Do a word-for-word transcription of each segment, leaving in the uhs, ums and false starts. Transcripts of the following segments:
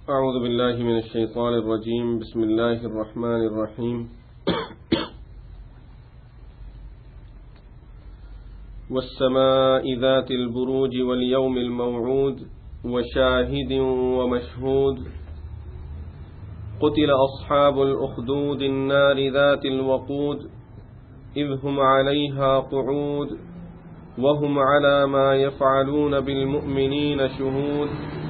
أعوذ بالله من الشيطان الرجيم بسم الله الرحمن الرحيم والسماء ذات البروج واليوم الموعود وشاهد ومشهود قتل أصحاب الأخدود النار ذات الوقود إذ هم عليها قعود وهم على ما يفعلون بالمؤمنين شهود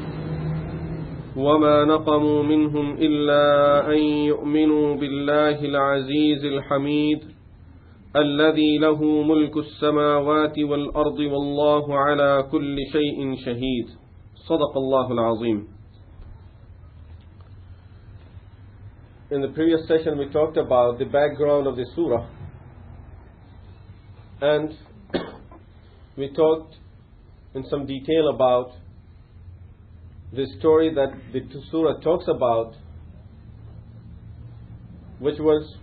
وما نقموا منهم إلا أن يؤمنوا بالله العزيز الحميد الذي له ملك السماوات والأرض والله على كل شيء شهيد صدق الله العظيم. In the previous session we talked about the background of the surah, and we talked in some detail about the story that the surah talks about, which was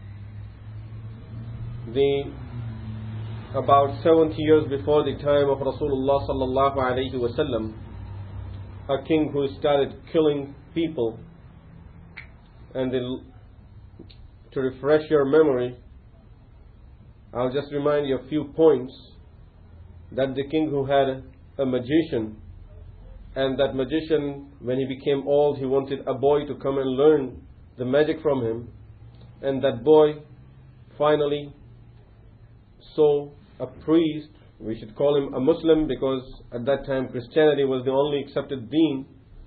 the about seventy years before the time of Rasulullah sallallahu alaihi wasallam, a king who started killing people. And to refresh your memory, I'll just remind you a few points. That the king who had a magician, and that magician, when he became old, he wanted a boy to come and learn the magic from him, and that boy finally saw a priest. We should call him a Muslim, because at that time Christianity was the only accepted deen.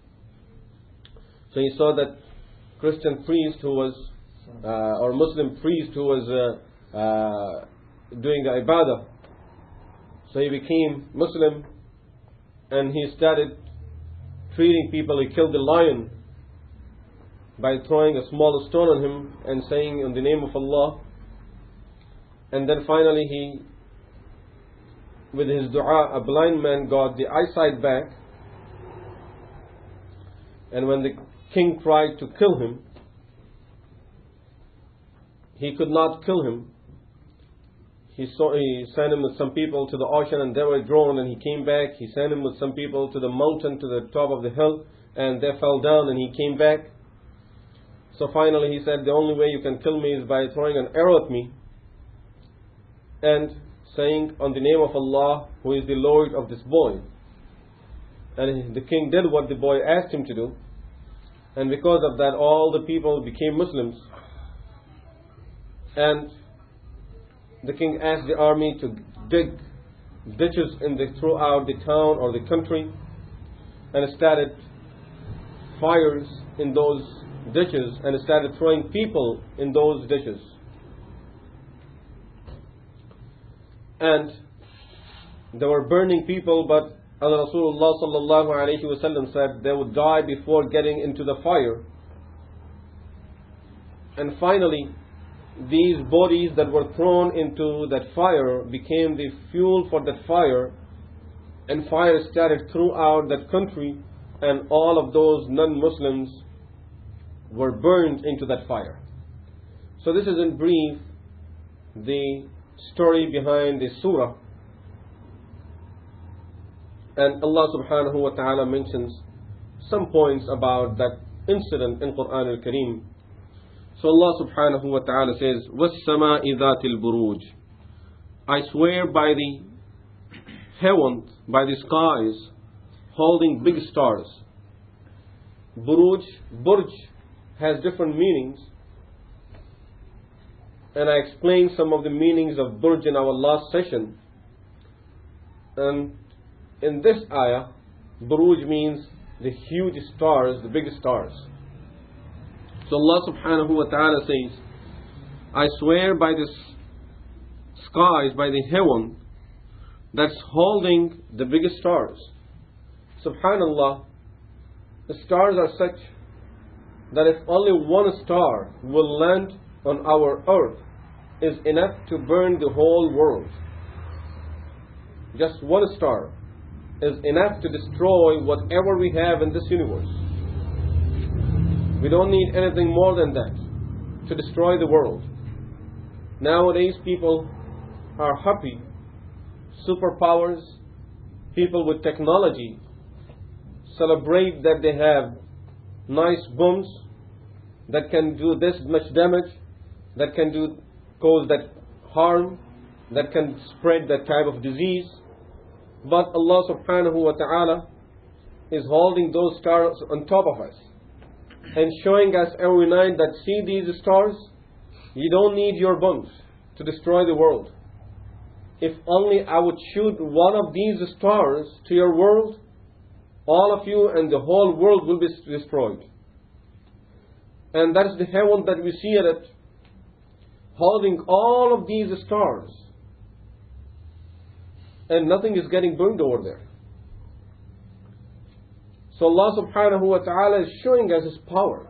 So he saw that Christian priest who was uh, or Muslim priest who was uh, uh, doing the ibadah. So he became Muslim, and he started treating people. He killed the lion by throwing a small stone on him and saying in the name of Allah. And then finally he, with his dua, a blind man got the eyesight back. And when the king tried to kill him, he could not kill him. He, saw, he sent him with some people to the ocean, and they were drowned, and he came back. He sent him with some people to the mountain, to the top of the hill, and they fell down, and he came back. So finally he said, the only way you can kill me is by throwing an arrow at me and saying on the name of Allah, who is the Lord of this boy. And the king did what the boy asked him to do, and because of that all the people became Muslims. And the king asked the army to dig ditches in the, throughout the town or the country, and started fires in those ditches, and started throwing people in those ditches. And they were burning people, but as Rasulullah sallallahu alaihi wasallam said, they would die before getting into the fire. And finally, these bodies that were thrown into that fire became the fuel for that fire, and fire started throughout that country, and all of those non-Muslims were burned into that fire. So this is in brief the story behind the surah. And Allah subhanahu wa ta'ala mentions some points about that incident in Quran al-Kareem. So Allah subhanahu wa ta'ala says, وَالسَّمَاءِ ذَاتِ الْبُرُوجِ, I swear by the heaven, by the skies, holding big stars. Buruj, Burj has different meanings, and I explained some of the meanings of Burj in our last session. And in this ayah, Buruj means the huge stars, the big stars. So Allah subhanahu wa ta'ala says, I swear by the skies, by the heaven that's holding the biggest stars. Subhanallah, the stars are such that if only one star will land on our earth, is enough to burn the whole world. Just one star is enough to destroy whatever we have in this universe. We don't need anything more than that to destroy the world. Nowadays people are happy. Superpowers, people with technology celebrate that they have nice bombs that can do this much damage, that can do cause that harm, that can spread that type of disease. But Allah subhanahu wa ta'ala is holding those stars on top of us and showing us every night that, see these stars, you don't need your bombs to destroy the world. If only I would shoot one of these stars to your world, all of you and the whole world will be destroyed. And that is the heaven that we see at it, holding all of these stars. And nothing is getting burned over there. So Allah subhanahu wa ta'ala is showing us His power.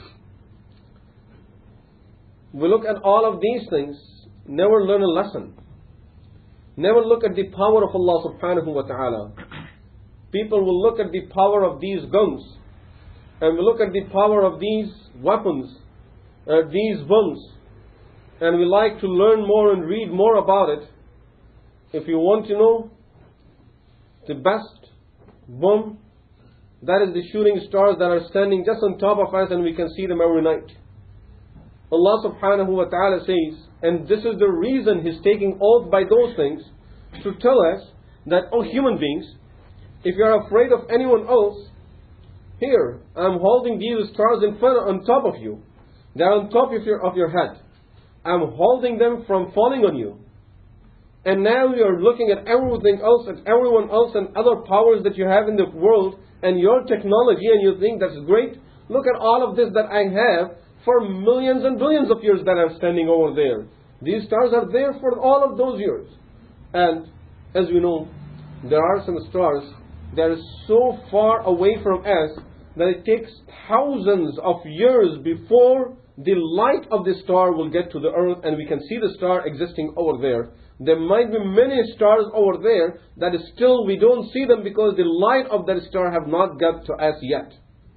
We look at all of these things, never learn a lesson. Never look at the power of Allah subhanahu wa ta'ala. People will look at the power of these guns, and we look at the power of these weapons, uh, these bombs, and we like to learn more and read more about it. If you want to know the best bomb, that is the shooting stars that are standing just on top of us and we can see them every night. Allah subhanahu wa ta'ala says, and this is the reason He's taking oath by those things, to tell us that, oh human beings, if you are afraid of anyone else, here, I'm holding these stars in front, on top of you. They are on top of your, of your head. I'm holding them from falling on you. And now you're looking at everything else, at everyone else and other powers that you have in the world and your technology, and you think that's great. Look at all of this that I have for millions and billions of years that are standing over there. These stars are there for all of those years. And as we know, there are some stars that are so far away from us that it takes thousands of years before the light of the star will get to the earth and we can see the star existing over there. There might be many stars over there that is still we don't see them because the light of that star have not got to us yet.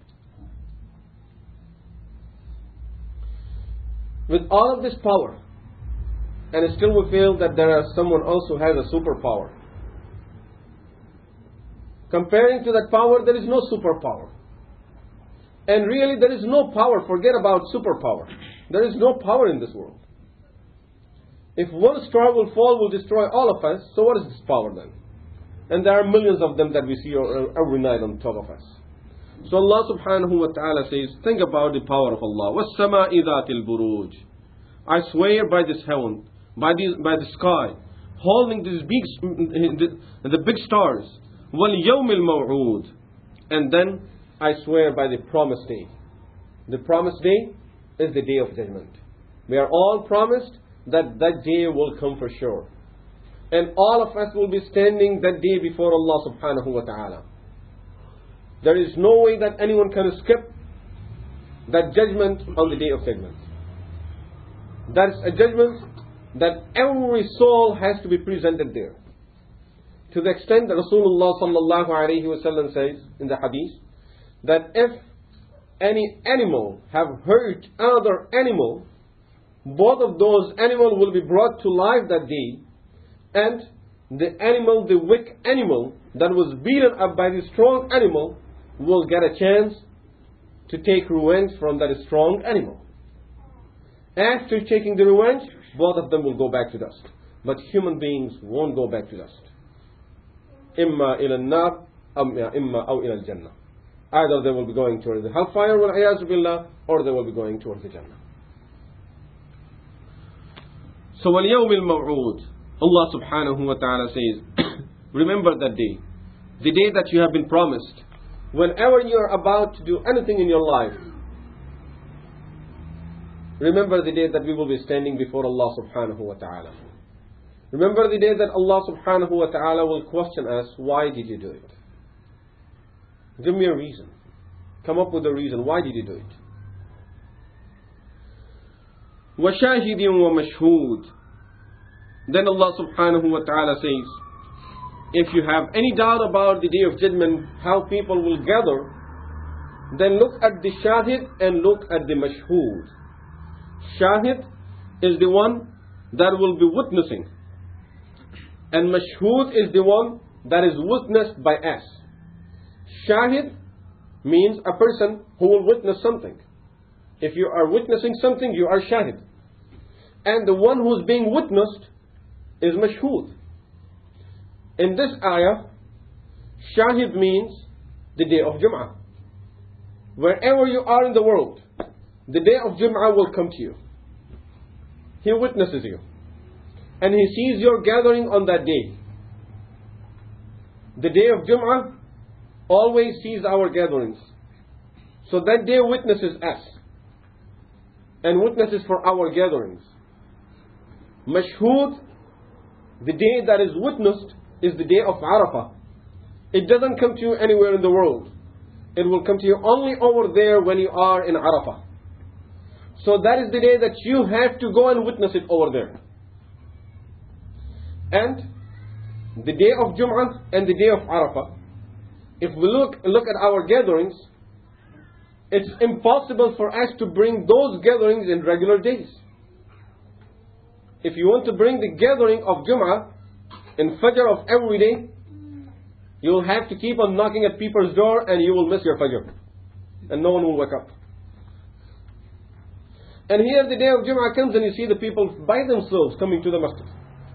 With all of this power, and still we feel that there is someone else who has a superpower. Comparing to that power, there is no superpower. And really there is no power, forget about superpower. There is no power in this world. If one star will fall, will destroy all of us, so what is this power then? And there are millions of them that we see every night on top of us. So Allah subhanahu wa ta'ala says, think about the power of Allah. وَالسَّمَاءِ ذَاتِ الْبُرُوجِ, I swear by this heaven, by the, by the sky, holding these big, the, the big stars. وَالْيَوْمِ الْمَوْعُودِ, and then I swear by the promised day. The promised day is the day of judgment. We are all promised that that day will come for sure. And all of us will be standing that day before Allah subhanahu wa ta'ala. There is no way that anyone can skip that judgment on the day of judgment. That is a judgment that every soul has to be presented there. To the extent that Rasulullah sallallahu alayhi wa sallam says in the hadith, that if any animal have hurt another animal, both of those animals will be brought to life that day, and the animal, the weak animal that was beaten up by the strong animal will get a chance to take revenge from that strong animal. After taking the revenge, both of them will go back to dust. But human beings won't go back to dust. Imma ila an-nar, imma aw ila al-jannah. Either they will be going towards the hellfire, wal-'iyazu billah, or they will be going towards the Jannah. So, وَالْيَوْمِ الْمَوْعُودِ, Allah subhanahu wa ta'ala says, remember that day, the day that you have been promised. Whenever you are about to do anything in your life, remember the day that we will be standing before Allah subhanahu wa ta'ala. Remember the day that Allah subhanahu wa ta'ala will question us, why did you do it? Give me a reason. Come up with a reason. Why did you do it? وَشَاهِدٍ وَمَشْهُودٍ. Then Allah subhanahu wa ta'ala says, if you have any doubt about the day of judgment, how people will gather, then look at the shahid and look at the mashhood. Shahid is the one that will be witnessing, and mashhood is the one that is witnessed by us. Shahid means a person who will witness something. If you are witnessing something, you are shahid. And the one who is being witnessed is mashhud. In this ayah, shahid means the day of Jum'ah. Wherever you are in the world, the day of Jum'ah will come to you. He witnesses you. And he sees your gathering on that day. The day of Jum'ah always sees our gatherings. So that day witnesses us. And witnesses for our gatherings. Mashhud, the day that is witnessed, is the day of Arafah. It doesn't come to you anywhere in the world. It will come to you only over there when you are in Arafah. So that is the day that you have to go and witness it over there. And the day of Jum'ah and the day of Arafah, if we look, look at our gatherings, it's impossible for us to bring those gatherings in regular days. If you want to bring the gathering of Jum'ah in Fajr of every day, you will have to keep on knocking at people's door and you will miss your Fajr. And no one will wake up. And here the day of Jum'ah comes and you see the people by themselves coming to the masjid.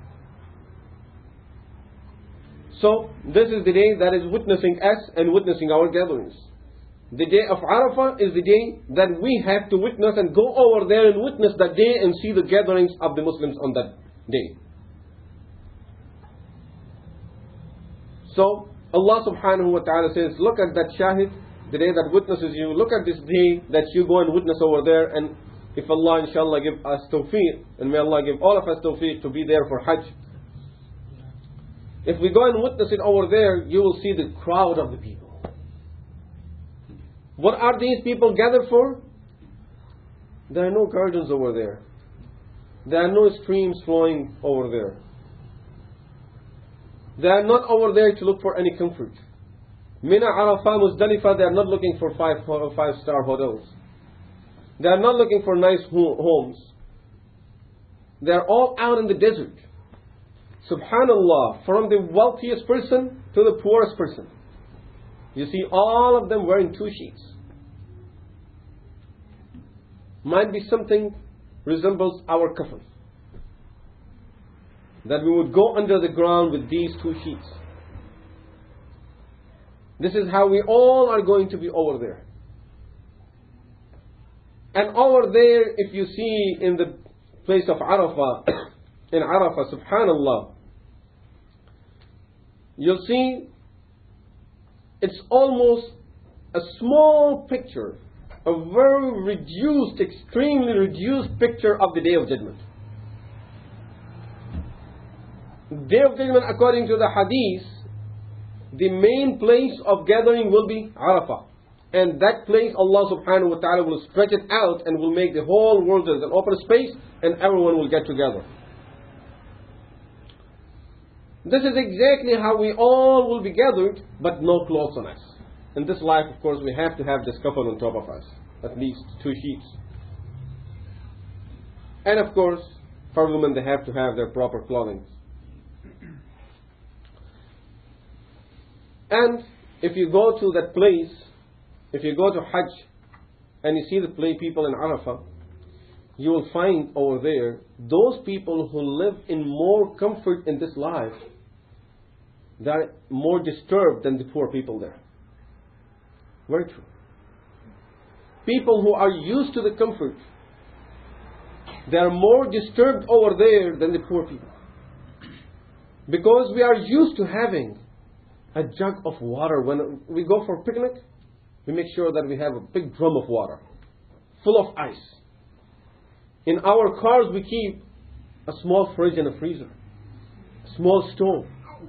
So this is the day that is witnessing us and witnessing our gatherings. The day of Arafah is the day that we have to witness and go over there and witness that day and see the gatherings of the Muslims on that day. So Allah subhanahu wa ta'ala says, look at that shahid, the day that witnesses you. Look at this day that you go and witness over there. And if Allah inshallah give us tawfiq, and may Allah give all of us tawfiq to be there for Hajj. If we go and witness it over there, you will see the crowd of the people. What are these people gathered for? There are no gardens over there. There are no streams flowing over there. They are not over there to look for any comfort. Mina, Arafah, Muzdalifah, they are not looking for five, five star hotels. They are not looking for nice homes. They are all out in the desert. Subhanallah, from the wealthiest person to the poorest person. You see all of them wearing two sheets. Might be something resembles our kafan. That we would go under the ground with these two sheets. This is how we all are going to be over there. And over there, if you see in the place of Arafah, in Arafah, subhanallah, you'll see it's almost a small picture, a very reduced, extremely reduced picture of the Day of Judgment. Day of Judgment, according to the hadith, the main place of gathering will be Arafah. And that place Allah subhanahu wa ta'ala will stretch it out and will make the whole world as an open space and everyone will get together. This is exactly how we all will be gathered, but no clothes on us. In this life, of course, we have to have this kafan on top of us. At least two sheets. And of course, for women they have to have their proper clothing. And if you go to that place, if you go to Hajj and you see the play people in Arafah, you will find over there those people who live in more comfort in this life, they are more disturbed than the poor people there. Very true. People who are used to the comfort, they are more disturbed over there than the poor people. Because we are used to having a jug of water. When we go for a picnic, we make sure that we have a big drum of water, full of ice. In our cars we keep a small fridge and a freezer, a small stove.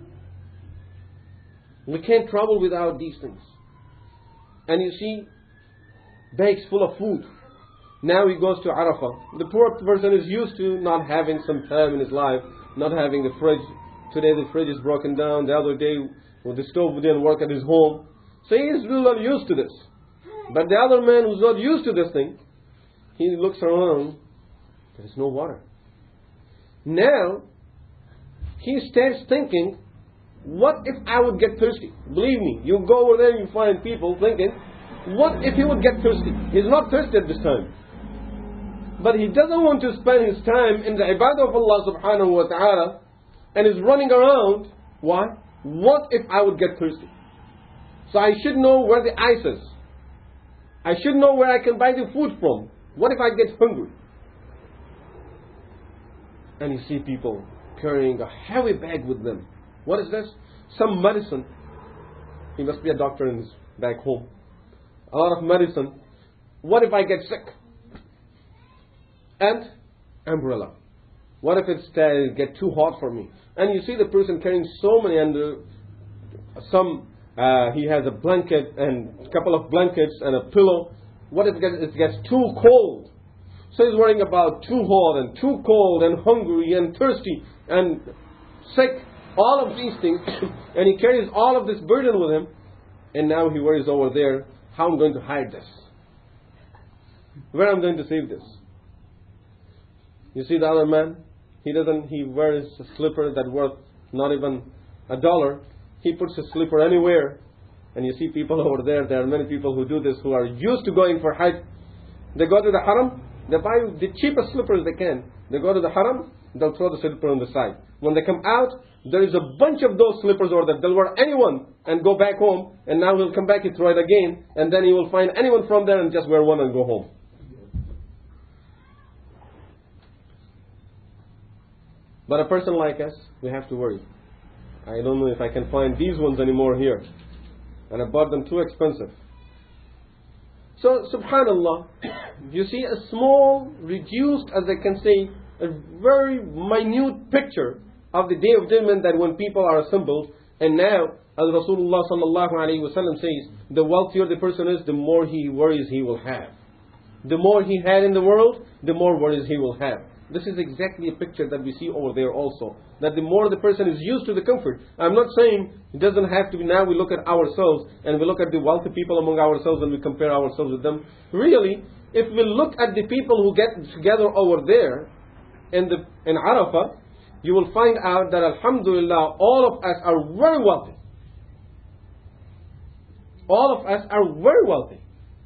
We can't travel without these things. And you see, bags full of food. Now he goes to Arafah. The poor person is used to not having some time in his life, not having the fridge. Today the fridge is broken down. The other day well, the stove didn't work at his home. So he is really not used to this. But the other man who's not used to this thing, he looks around, there is no water. Now, he starts thinking, what if I would get thirsty? Believe me, you go over there and you find people thinking, What if he would get thirsty? He's not thirsty at this time, but he doesn't want to spend his time in the ibadah of Allah subhanahu wa ta'ala and is running around. Why? What if I would get thirsty? So I should know where the ice is. I should know where I can buy the food from. What if I get hungry? And you see people carrying a heavy bag with them. What is this? Some medicine. He must be a doctor in his back home. A lot of medicine. What if I get sick? And umbrella. What if it's uh, get too hot for me? And you see the person carrying so many, and uh, some uh, he has a blanket and a couple of blankets and a pillow. What if it gets, it gets too cold? So he's worrying about too hot and too cold and hungry and thirsty and sick. All of these things, and he carries all of this burden with him. And now he worries over there, how I'm going to hide this, where I'm going to save this. You see the other man, he doesn't, he wears a slipper that worth not even a dollar. He puts his slipper anywhere. And you see people over there, there are many people who do this, who are used to going for Hajj. They go to the Haram, they buy the cheapest slippers they can. They go to the Haram, they'll throw the slipper on the side. When they come out, there is a bunch of those slippers over there. They'll wear anyone and go back home. And now he'll come back and throw it again. And then he will find anyone from there and just wear one and go home. But a person like us, we have to worry. I don't know if I can find these ones anymore here. And I bought them too expensive. So, subhanallah, you see a small, reduced, as I can say, a very minute picture of the Day of Judgment, that when people are assembled. And now, as Rasulullah sallallahu alayhi wa sallam says, the wealthier the person is, the more he worries he will have. The more he had in the world, the more worries he will have. This is exactly a picture that we see over there also. That the more the person is used to the comfort. I'm not saying it doesn't have to be now we look at ourselves and we look at the wealthy people among ourselves and we compare ourselves with them. Really, if we look at the people who get together over there in the in Arafah, you will find out that alhamdulillah, all of us are very wealthy. All of us are very wealthy.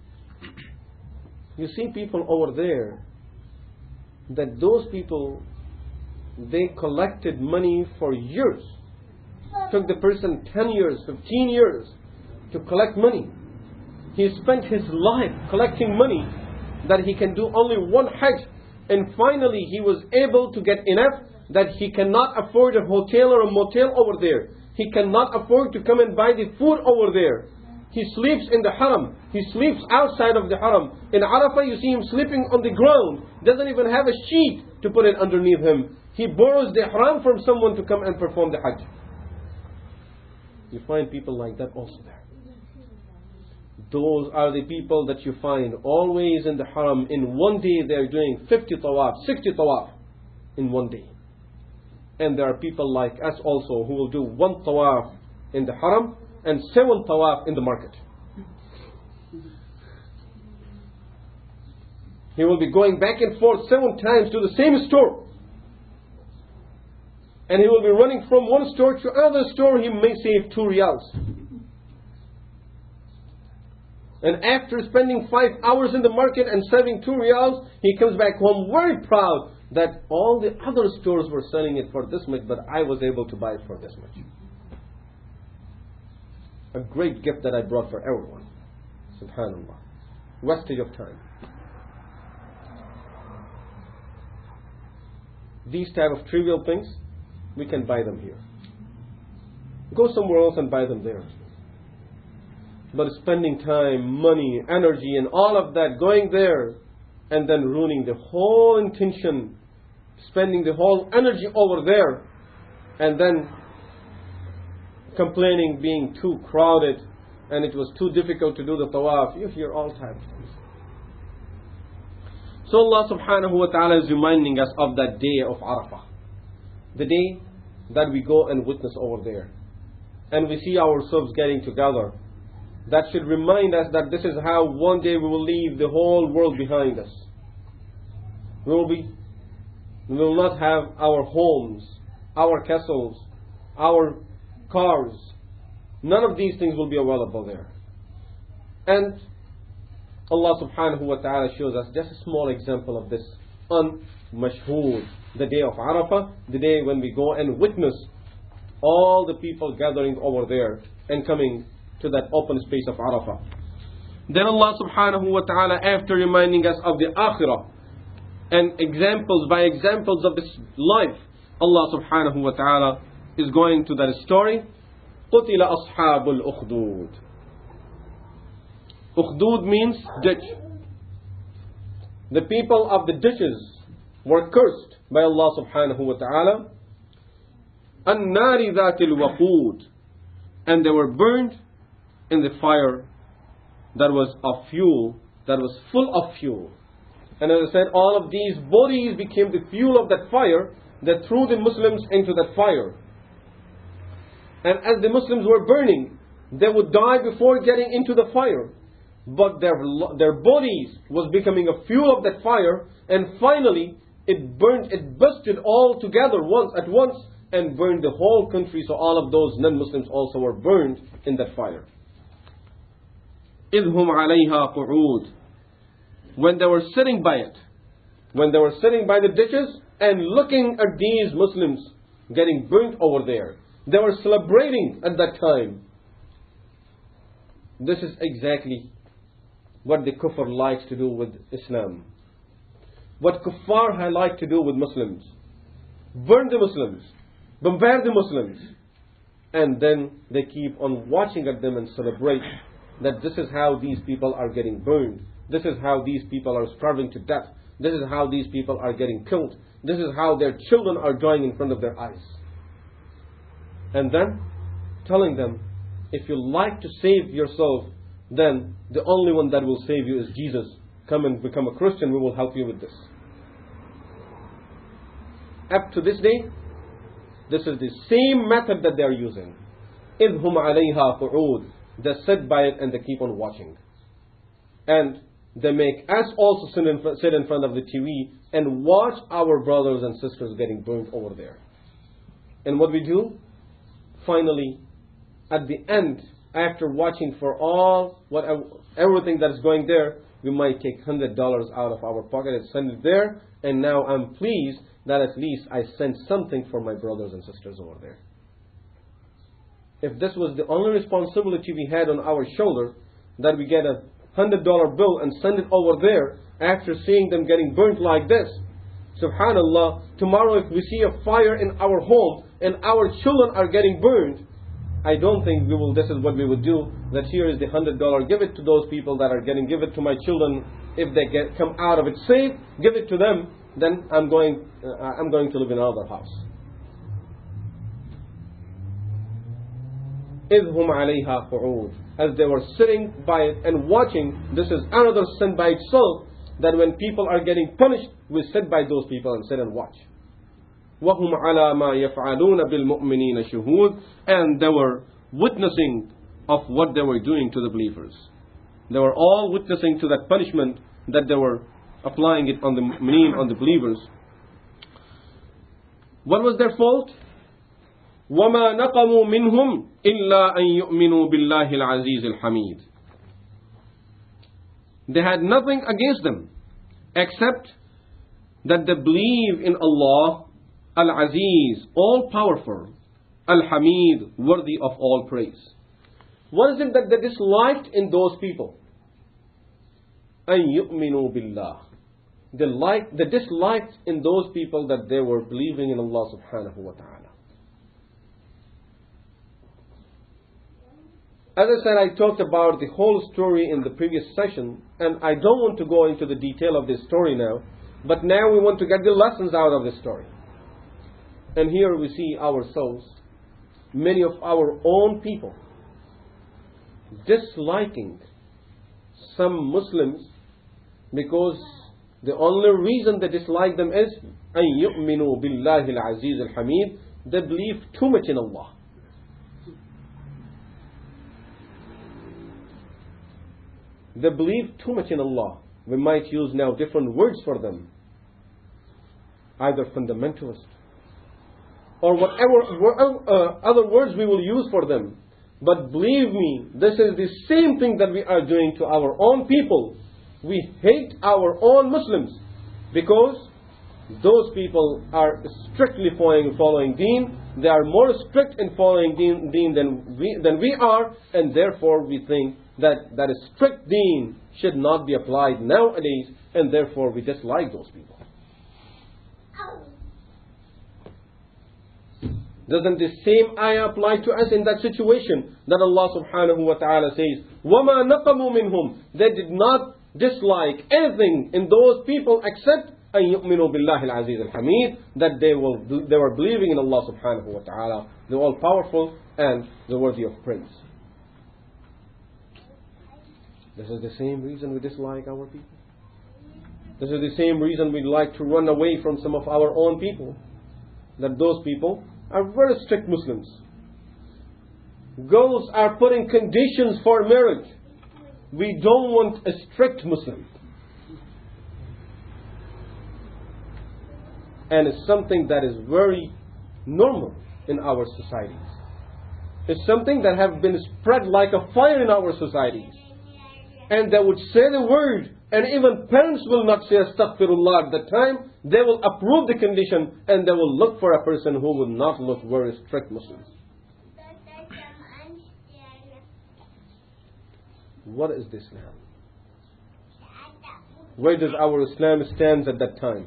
You see people over there, that those people, they collected money for years. Took the person ten years, fifteen years to collect money. He spent his life collecting money that he can do only one Hajj. And finally he was able to get enough that he cannot afford a hotel or a motel over there. He cannot afford to come and buy the food over there. He sleeps in the Haram. He sleeps outside of the Haram. In Arafah you see him sleeping on the ground. Doesn't even have a sheet to put it underneath him. He borrows the Haram from someone to come and perform the Hajj. You find people like that also there. Those are the people that you find always in the Haram. In one day they are doing fifty tawaf, sixty tawaf in one day. And there are people like us also who will do one tawaf in the Haram and seven tawaf in the market. He will be going back and forth seven times to the same store. And he will be running from one store to another store. He may save two riyals. And after spending five hours in the market and saving two riyals, he comes back home very proud that all the other stores were selling it for this much, but I was able to buy it for this much. A great gift that I brought for everyone. Subhanallah. Wastage of time. These type of trivial things, we can buy them here. Go somewhere else and buy them there. But spending time, money, energy and all of that going there and then ruining the whole intention, spending the whole energy over there and then complaining being too crowded and it was too difficult to do the tawaf. You hear all types of things. So Allah subhanahu wa ta'ala is reminding us of that day of Arafah. The day that we go and witness over there. And we see ourselves getting together. That should remind us that this is how one day we will leave the whole world behind us. We will be, we will not have our homes, our castles, our cars. None of these things will be available there. And Allah subhanahu wa ta'ala shows us just a small example of this on Mashhur, the day of Arafah, the day when we go and witness all the people gathering over there and coming to that open space of Arafah. Then Allah subhanahu wa ta'ala, after reminding us of the Akhirah and examples by examples of this life, Allah subhanahu wa ta'ala is going to that story. قُتِلَ أَصْحَابُ الْأُخْدُودِ. Ukhdud means ditch. The people of the ditches were cursed by Allah subhanahu wa ta'ala. النَّارِ ذَاتِ الْوَقُودِ. And they were burned in the fire that was of fuel, that was full of fuel. And as I said, all of these bodies became the fuel of that fire that threw the Muslims into that fire. And as the Muslims were burning, they would die before getting into the fire. But their, their bodies was becoming a fuel of that fire, and finally it burned, it busted all together once at once and burned the whole country. So all of those non-Muslims also were burned in that fire. إِذْ هُمْ عَلَيْهَا قُعُودٌ. When they were sitting by it, when they were sitting by the ditches and looking at these Muslims getting burnt over there, they were celebrating at that time. This is exactly what the kuffar likes to do with Islam. What kuffar like to do with Muslims. Burn the Muslims, bombard the Muslims, and then they keep on watching at them and celebrate that this is how these people are getting burned. This is how these people are starving to death. This is how these people are getting killed. This is how their children are dying in front of their eyes. And then telling them, if you like to save yourself, then the only one that will save you is Jesus. Come and become a Christian, we will help you with this. Up to this day, this is the same method that they are using. إِذْ هُمْ عَلَيْهَا قُعُودٌ. They sit by it and they keep on watching. And they make us also sit in, sit in front of the T V and watch our brothers and sisters getting burnt over there. And what we do? Finally, at the end, after watching for all, what, everything that is going there, we might take one hundred dollars out of our pocket and send it there. And now I'm pleased that at least I sent something for my brothers and sisters over there. If this was the only responsibility we had on our shoulder, that we get a one hundred dollar bill and send it over there after seeing them getting burnt like this. Subhanallah, tomorrow if we see a fire in our home and our children are getting burned, I don't think we will, this is what we would do, that here is the one hundred dollars, give it to those people that are getting, give it to my children. If they get come out of it safe, give it to them, then I'm going, uh, I'm going to live in another house. إِذْ هُمْ عَلَيْهَا قُعُودٌ. As they were sitting by it and watching, this is another sin by itself, that when people are getting punished, we sit by those people and sit and watch. وَهُمْ عَلَى مَا يَفْعَلُونَ بِالْمُؤْمِنِينَ شُهُودٌ. And they were witnessing of what they were doing to the believers. They were all witnessing to that punishment that they were applying it on the mu'mineen, on the believers. What was their fault? وَمَا نَقَمُوا مِنْهُمْ إِلَّا أَن يُؤْمِنُوا بِاللَّهِ الْعَزِيزِ الْحَمِيدِ. They had nothing against them except that they believe in Allah, Al-Aziz, all-powerful, Al-Hamid, worthy of all praise. What is it that they disliked in those people? أَن يُؤْمِنُوا بِاللَّهِ. They, liked, they disliked in those people that they were believing in Allah subhanahu wa ta'ala. As I said, I talked about the whole story in the previous session, and I don't want to go into the detail of this story now, but now we want to get the lessons out of this story. And here we see ourselves, many of our own people, disliking some Muslims because the only reason they dislike them is أَن يُؤْمِنُوا بِاللَّهِ الْعَزِيزِ الْحَمِيدِ. They believe too much in Allah. They believe too much in Allah. We might use now different words for them. Either fundamentalist or whatever uh, other words we will use for them. But believe me, this is the same thing that we are doing to our own people. we hate our own Muslims because those people are strictly following, following deen. They are more strict in following deen, deen than, we, than we are, and therefore we think that, that a strict deen should not be applied nowadays, and therefore we dislike those people. Doesn't the same ayah apply to us in that situation that Allah subhanahu wa ta'ala says, وَمَا نَقَمُوا مِنْهُمْ? They did not dislike anything in those people except أَن يُؤْمِنُوا بِاللَّهِ الْعَزِيزِ الْحَمِيدِ, that they, will, they were believing in Allah subhanahu wa ta'ala, the all-powerful and the worthy of praise. This is the same reason we dislike our people. This is the same reason we like to run away from some of our own people. That those people are very strict Muslims. Girls are putting conditions for marriage. We don't want a strict Muslim. And it's something that is very normal in our societies. It's something that has been spread like a fire in our societies. And they would say the word, and even parents will not say astaghfirullah at the time. They will approve the condition, and they will look for a person who will not look very strict Muslim. What is this Islam? Where does our Islam stand at that time?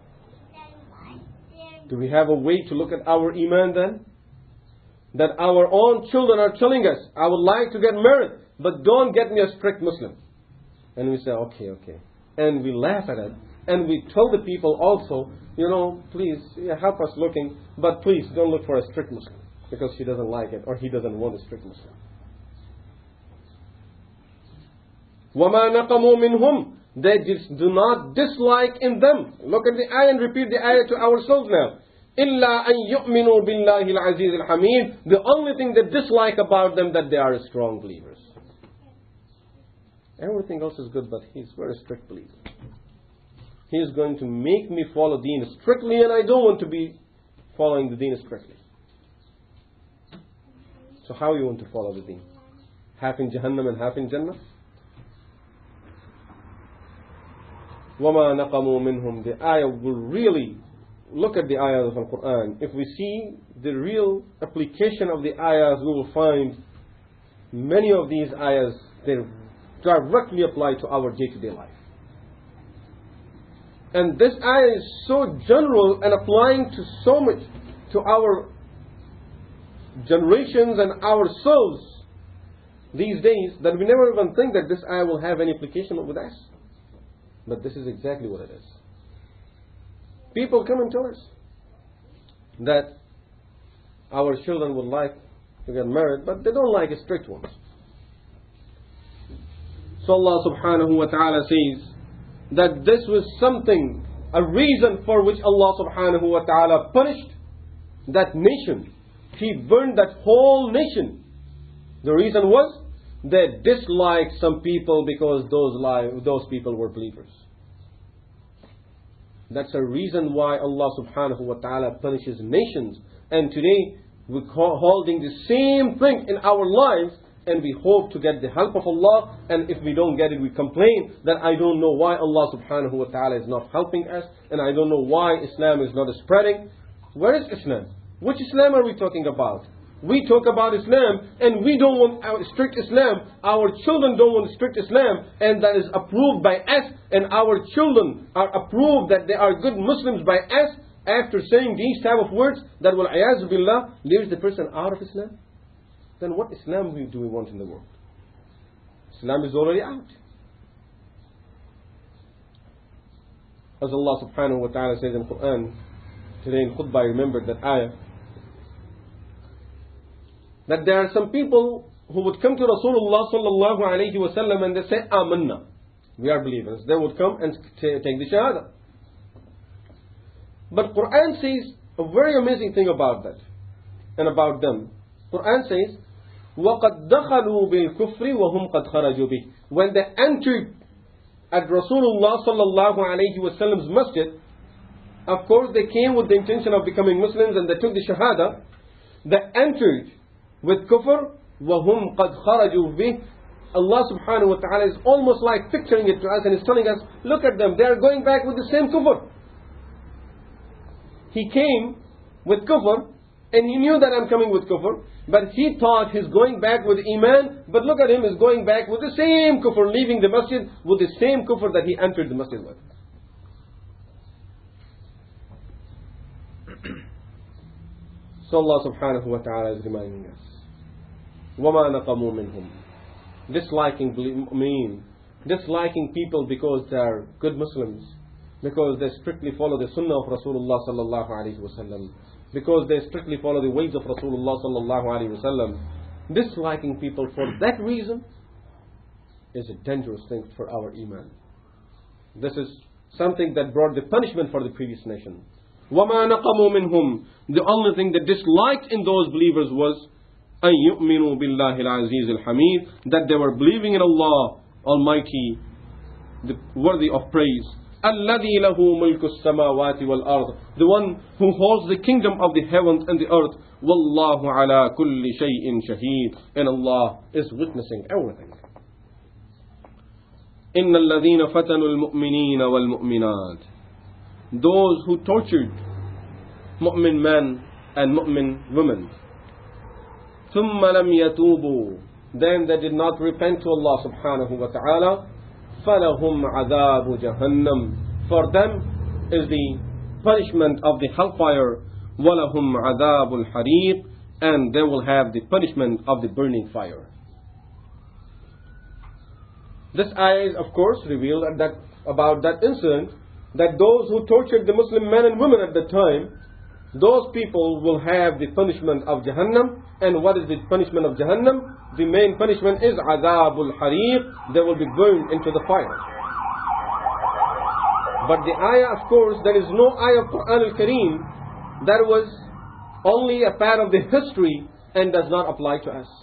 Do we have a way to look at our Iman then? That our own children are telling us, I would like to get married, but don't get me a strict Muslim. And we say, okay, okay. And we laugh at it. And we tell the people also, you know, please yeah, help us looking, but please don't look for a strict Muslim, because she doesn't like it, or he doesn't want a strict Muslim. وَمَا نَقَمُوا مِنْهُمْ? They just do not dislike in them. Look at the ayah and repeat the ayah to ourselves now. إِلَّا أَن يُؤْمِنُوا بِاللَّهِ الْعَزِيزِ الْحَمِيدِ. The only thing they dislike about them that they are strong believers. Everything else is good, but he's a very strict believer. He is going to make me follow deen strictly, and I don't want to be following the deen strictly. So how you want to follow the deen? Half in Jahannam and half in Jannah? وَمَا نَقَمُوا مِنْهُمْ. The ayah will really, look at the ayahs of the Quran. If we see the real application of the ayahs, we will find many of these ayahs, they directly apply to our day-to-day life. And this ayah is so general and applying to so much, to our generations and ourselves these days, that we never even think that this ayah will have any application with us. But this is exactly what it is. People come and tell us that our children would like to get married, but they don't like strict ones. So Allah subhanahu wa ta'ala says that this was something, a reason for which Allah subhanahu wa ta'ala punished that nation. He burned that whole nation. The reason was they disliked some people because those li- those people were believers. That's a reason why Allah subhanahu wa ta'ala punishes nations. And today we're holding the same thing in our lives, and we hope to get the help of Allah. And if we don't get it, we complain that I don't know why Allah subhanahu wa ta'ala is not helping us, and I don't know why Islam is not spreading. Where is Islam? Which Islam are we talking about? We talk about Islam, and we don't want our strict Islam. Our children don't want strict Islam, and that is approved by us. And our children are approved that they are good Muslims by us. After saying these type of words, that will a'yaz billah leaves the person out of Islam. Then what Islam do we want in the world? Islam is already out. As Allah subhanahu wa ta'ala says in the Quran, today in khutbah I remembered that ayah, that there are some people who would come to Rasulullah sallallahu alayhi wa sallam and they say, Amanna, we are believers. They would come and t- take the Shahada. But Quran says a very amazing thing about that and about them. Quran says, وَقَدْ دَخَلُوا بِالْكُفْرِ وَهُمْ قَدْ خَرَجُوا بِهِ. When they entered at Rasulullah sallallahu alayhi wa sallam's masjid, of course they came with the intention of becoming Muslims and they took the Shahada. They entered with kufr, وَهُمْ قَدْ خَرَجُوا بِهِ, Allah subhanahu wa ta'ala is almost like picturing it to us and is telling us, look at them, they are going back with the same kufr. He came with kufr and he knew that I'm coming with kufr, but he thought he's going back with iman, but look at him, he's going back with the same kufr, leaving the masjid with the same kufr that he entered the masjid with. So Allah subhanahu wa ta'ala is reminding us, وَمَا نَقَمُوا مِنْهُمْ, disliking mean, disliking people because they are good Muslims, because they strictly follow the sunnah of Rasulullah sallallahu alaihi wasallam, because they strictly follow the ways of Rasulullah sallallahu alaihi wasallam. Disliking people for that reason is a dangerous thing for our iman. This is something that brought the punishment for the previous nation. وَمَا نَقَمُوا مِنْهُمْ, the only thing that disliked in those believers was أَن يُؤْمِنُوا بِاللَّهِ الْعَزِيزِ الْحَمِيدِ, that they were believing in Allah Almighty, the worthy of praise. الَّذِي لَهُ مُلْكُ السَّمَاوَاتِ وَالْأَرْضِ, the one who holds the kingdom of the heavens and the earth. وَاللَّهُ عَلَى كُلِّ شَيْءٍ شَهِيدٌ, and Allah is witnessing everything. إِنَّ الَّذِينَ فَتَنُوا الْمُؤْمِنِينَ وَالْمُؤْمِنَاتِ, those who tortured mu'min men and mu'min women. ثُمَّ لَمْ يَتُوبُوا, then they did not repent to Allah subhanahu wa ta'ala. فَلَهُمْ عَذَابُ جَهَنَّمْ, for them is the punishment of the hellfire. وَلَهُمْ عَذَابُ الْحَرِيقِ, and they will have the punishment of the burning fire. This ayah is of course revealed that, about that incident, that those who tortured the Muslim men and women at the time, those people will have the punishment of Jahannam. And what is the punishment of Jahannam? The main punishment is Azabul Hariq, they will be burned into the fire. But the ayah, of course, there is no ayah of Quran al-Kareem that was only a part of the history and does not apply to us.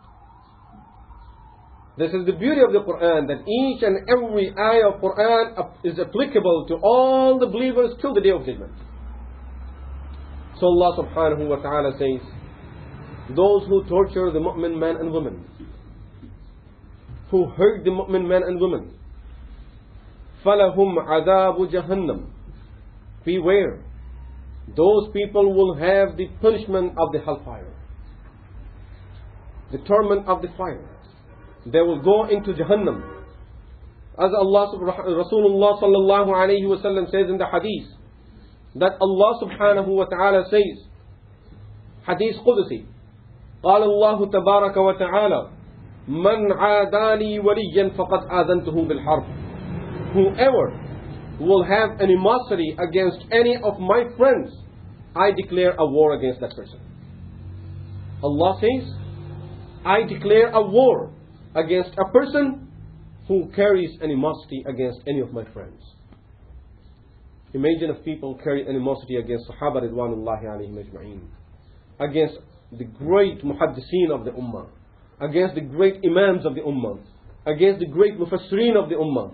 This is the beauty of the Quran, that each and every ayah of Quran is applicable to all the believers till the day of judgment. So Allah subhanahu wa ta'ala says, those who torture the mu'min men and women, who hurt the mu'min men and women, فَلَهُمْ عَذَابُ جَهَنَّمْ, beware, those people will have the punishment of the hellfire, the torment of the fire. They will go into Jahannam. As Allah, Rasulullah sallallahu alayhi wa sallam says in the hadith, that Allah subhanahu wa ta'ala says, hadith Qudsi, قال الله تبارك وتعالى من عاداني وليا فقد آذنته بالحرب, whoever will have animosity against any of my friends, I declare a war against that person. Allah says, I declare a war against a person who carries animosity against any of my friends. Imagine if people carry animosity against Sahaba Ridwanullahi alayhim ajma'in, against the great muhaddiseen of the ummah, against the great imams of the ummah, against the great mufassireen of the ummah.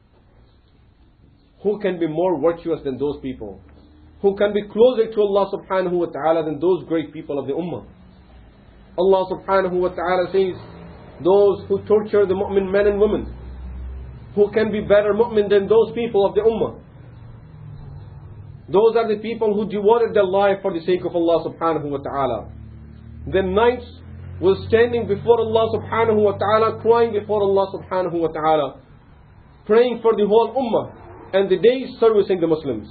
Who can be more virtuous than those people? Who can be closer to Allah subhanahu wa ta'ala than those great people of the ummah? Allah subhanahu wa ta'ala says, those who torture the mu'min men and women, who can be better mu'min than those people of the ummah? Those are the people who devoted their life for the sake of Allah subhanahu wa ta'ala. Their nights were standing before Allah subhanahu wa ta'ala, crying before Allah subhanahu wa ta'ala, praying for the whole ummah, and the days servicing the Muslims.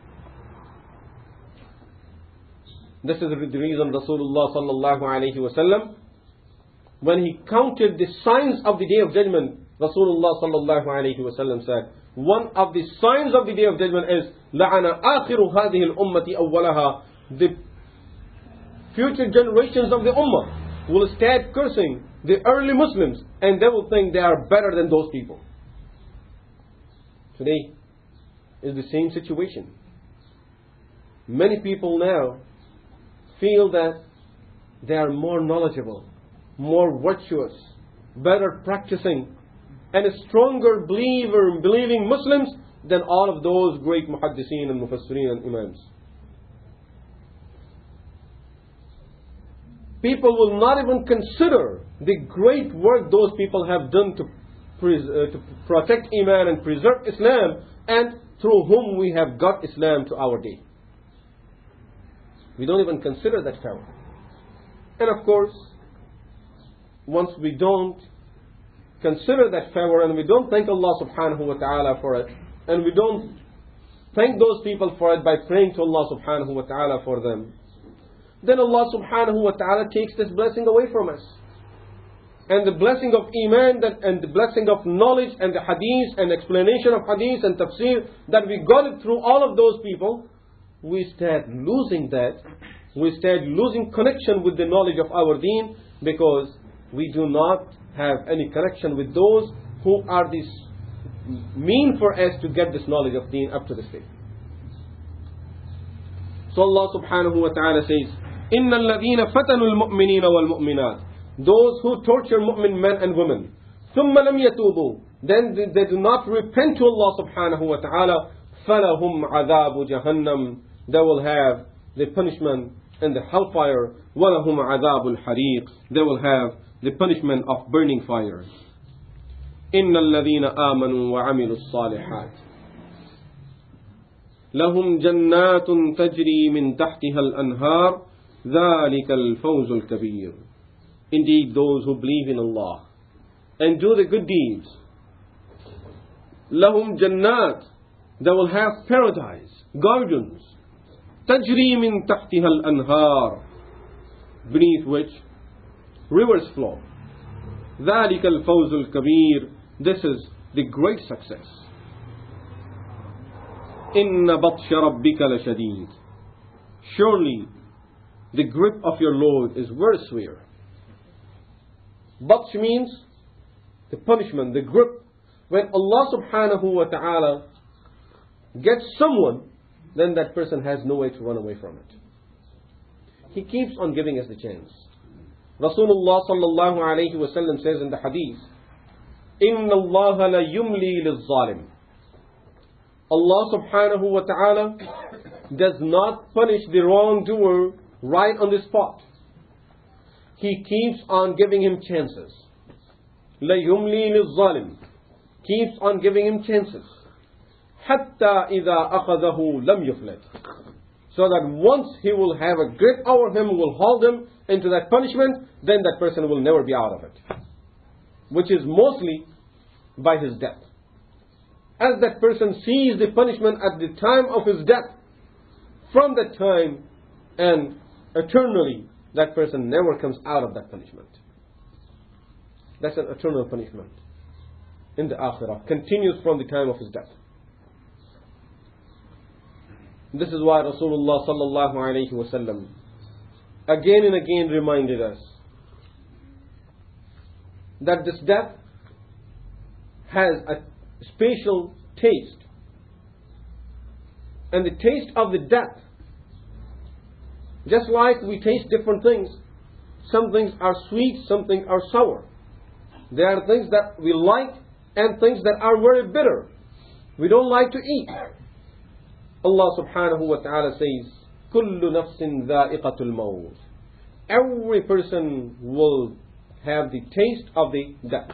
This is the reason Rasulullah sallallahu alayhi wa sallam, when he counted the signs of the day of judgment, Rasulullah sallallahu alayhi wa sallam said, one of the signs of the day of judgment is لَعَنَ آخِرُ هَذِهِ الْأُمَّةِ أَوَّلَهَا, the future generations of the ummah will start cursing the early Muslims, and they will think they are better than those people. Today is the same situation. Many people now feel that they are more knowledgeable, more virtuous, better practicing, and a stronger believer, believing Muslims than all of those great muhaddiseen and mufassireen and imams. people will not even consider the great work those people have done to, pres uh, to protect Iman and preserve Islam, and through whom we have got Islam to our day. We don't even consider that favor. And of course, once we don't consider that favor and we don't thank Allah subhanahu wa ta'ala for it, and we don't thank those people for it by praying to Allah subhanahu wa ta'ala for them, then Allah subhanahu wa ta'ala takes this blessing away from us. And the blessing of Iman that, and the blessing of knowledge and the hadith and explanation of hadith and tafsir that we got it through all of those people, we start losing that. We start losing connection with the knowledge of our deen, because we do not have any connection with those who are this mean for us to get this knowledge of deen up to this day. So Allah subhanahu wa ta'ala says, إِنَّ الَّذِينَ فَتَنُوا الْمُؤْمِنِينَ وَالْمُؤْمِنَاتِ, those who torture mu'min men and women, ثُمَّ لَمْ يَتُوبُوا, then they, they do not repent to Allah subhanahu wa ta'ala, فَلَهُمْ عَذَابُ جَهَنَّمْ, they will have the punishment in the hellfire, وَلَهُمْ عَذَابُ الْحَرِيقِ, they will have the punishment of burning fire. إِنَّ الَّذِينَ آمَنُوا وَعَمِلُوا الصَّالِحَاتِ لَهُمْ جَنَّاتٌ تَجْرِي مِنْ تَحْتِهَا الْأَنْهَارُ ذَلِكَ الْفَوْزُ الْكَبِيرُ. Indeed, those who believe in Allah and do the good deeds, لَهُمْ جَنَّاتٌ, they will have paradise, gardens, تَجْرِي مِنْ تَحْتِهَا الْأَنْهَارُ, beneath which rivers flow. ذَلِكَ الْفَوْزُ الْكَبِيرُ, this is the great success. إِنَّ بَطْشَ رَبِّكَ لَشَدِيدٌ, surely the grip of your Lord is very severe. Batsh means the punishment, the grip. When Allah subhanahu wa ta'ala gets someone, then that person has no way to run away from it. He keeps on giving us the chance. Rasulullah sallallahu alayhi wa sallam says in the hadith, إِنَّ اللَّهَ لَيُمْلِي لِلظَّالِمِ, Allah subhanahu wa ta'ala does not punish the wrongdoer right on the spot. He keeps on giving him chances. لَيُمْلِي لِلظَّالِمِ, keeps on giving him chances. حَتَّى إِذَا أَخَذَهُ لَمْ يُفْلِتْ, so that once he will have a grip over him, will hold him into that punishment, then that person will never be out of it. Which is mostly by his death. As that person sees the punishment at the time of his death, from that time and eternally, that person never comes out of that punishment. That's an eternal punishment in the akhirah. Continues from the time of his death. This is why Rasulullah sallallahu alayhi wa sallam again and again reminded us that this death has a special taste. And the taste of the death, just like we taste different things, some things are sweet, some things are sour. There are things that we like and things that are very bitter. We don't like to eat. Allah subhanahu wa ta'ala says, كُلُّ نَفْسٍ ذَائِقَةُ الْمَوْتِ, every person will have the taste of the death.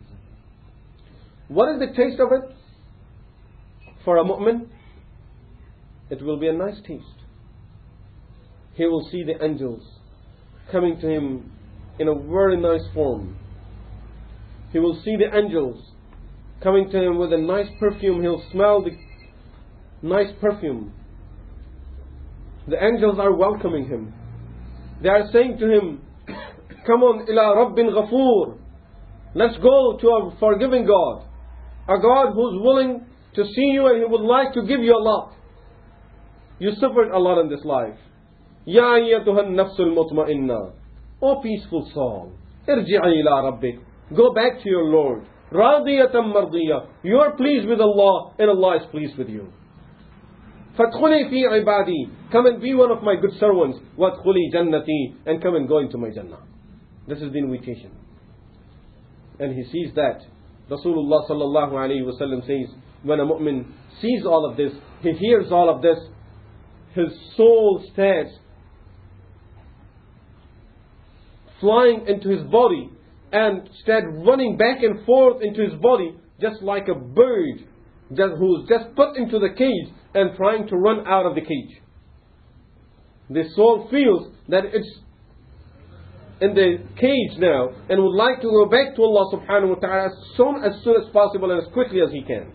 What is the taste of it? For a mu'min, it will be a nice taste. He will see the angels coming to him in a very nice form. He will see the angels coming to him with a nice perfume. He'll smell the nice perfume. The angels are welcoming him. They are saying to him, come on, ila Rabbin Ghafoor. Let's go to a forgiving God. A God who's willing to see you and He would like to give you a lot. You suffered a lot in this life. Ya ayyatuhan nafsul mutma'inna, O peaceful soul, irji'i ila Rabbik, go back to your Lord. Radiyatan mardiyah, you are pleased with Allah and Allah is pleased with you. Fadkhuli fi ibadi, come and be one of my good servants. Wadkhuli jannati, and come and go into my Jannah. This is the invitation. And he sees that. Rasulullah sallallahu alayhi wa sallam says, when a mu'min sees all of this, he hears all of this, his soul starts flying into his body and start running back and forth into his body, just like a bird just, who's just put into the cage and trying to run out of the cage. The soul feels that it's in the cage now and would like to go back to Allah subhanahu wa ta'ala as soon as soon as possible and as quickly as he can.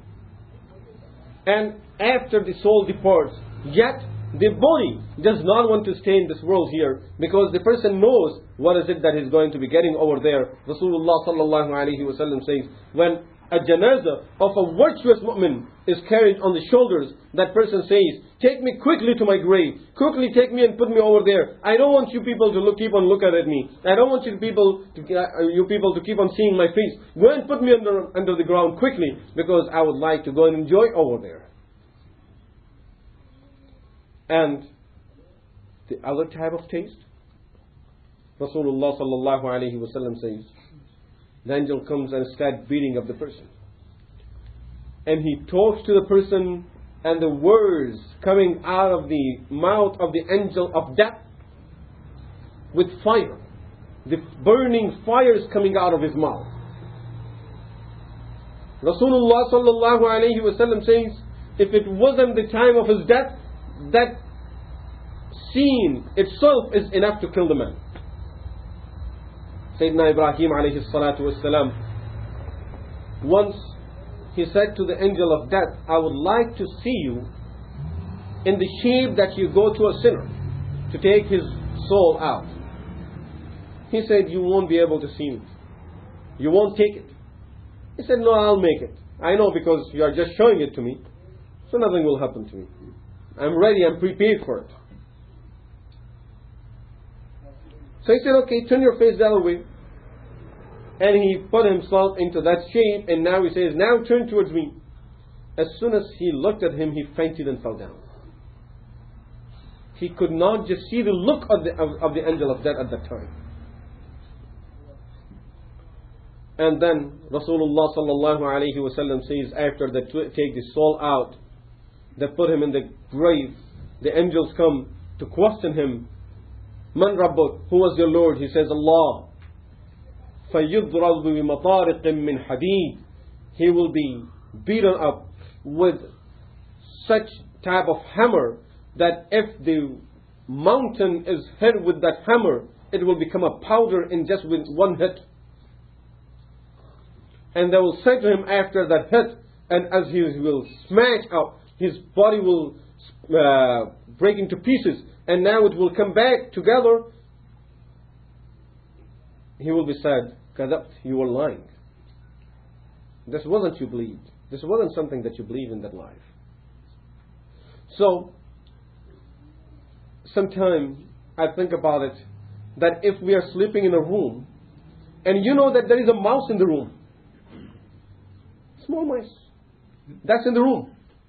And after the soul departs, yet the body does not want to stay in this world here, because the person knows what is it that he's going to be getting over there. Rasulullah sallallahu alayhi wa sallam says, when a janazah of a virtuous mu'min is carried on the shoulders, that person says, take me quickly to my grave, quickly take me and put me over there. I don't want you people to look, keep on looking at me. I don't want you people to, uh, you people to keep on seeing my face. Go and put me under, under the ground quickly, because I would like to go and enjoy over there. And the other type of taste, Rasulullah sallallahu alayhi wa sallam says, the angel comes and starts beating up the person. And he talks to the person, and the words coming out of the mouth of the angel of death with fire. The burning fire is coming out of his mouth. Rasulullah sallallahu alayhi wa sallam says, if it wasn't the time of his death, that scene itself is enough to kill the man. Sayyidina Ibrahim alayhi salatu wassalam, once he said to the angel of death, I would like to see you in the shape that you go to a sinner to take his soul out. He said, you won't be able to see me. You won't take it. He said, no, I'll make it. I know, because you are just showing it to me, so nothing will happen to me. I'm ready, I'm prepared for it. So he said, okay, turn your face the other way. And he put himself into that shape, and now he says, now turn towards me. As soon as he looked at him, he fainted and fell down. He could not just see the look of the, of, of the angel of death at that time. And then Rasulullah sallallahu alayhi wa sallam says, after they take the soul out, they put him in the grave, the angels come to question him. Man Rabbuk, who was your Lord? He says, Allah. فَيُضْرَبُ بِمَطَارِقٍ مِّنْ حَدِيدٍ. He will be beaten up with such type of hammer that if the mountain is hit with that hammer, it will become a powder in just with one hit. And they will say to him after that hit, and as he will smash up, his body will uh, break into pieces, and now it will come back together. He will be said, Kadabt, you were lying. This wasn't you believed. This wasn't something that you believed in that life. So, sometimes I think about it, that if we are sleeping in a room, and you know that there is a mouse in the room, small mice, that's in the room.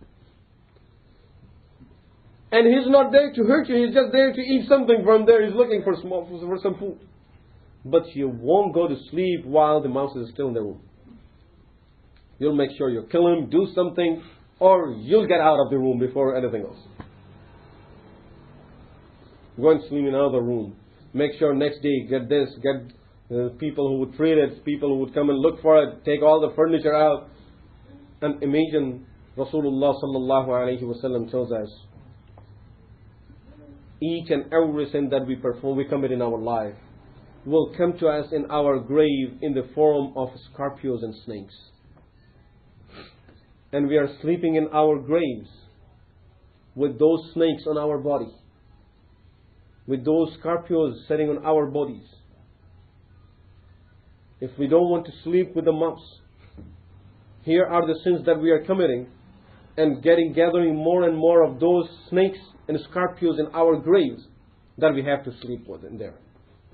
And he's not there to hurt you, he's just there to eat something from there, he's looking for, small, for some food. But you won't go to sleep while the mouse is still in the room. You'll make sure you kill him, do something, or you'll get out of the room before anything else. Go and sleep in another room. Make sure next day, get this, get uh, people who would treat it, people who would come and look for it, take all the furniture out. And imagine Rasulullah sallallahu alayhi wa sallam tells us, each and every sin that we perform, we commit in our life, will come to us in our grave in the form of scorpions and snakes. And we are sleeping in our graves with those snakes on our body, with those scorpions sitting on our bodies. If we don't want to sleep with the mouse, here are the sins that we are committing, and getting gathering more and more of those snakes and scorpions in our graves that we have to sleep with in there.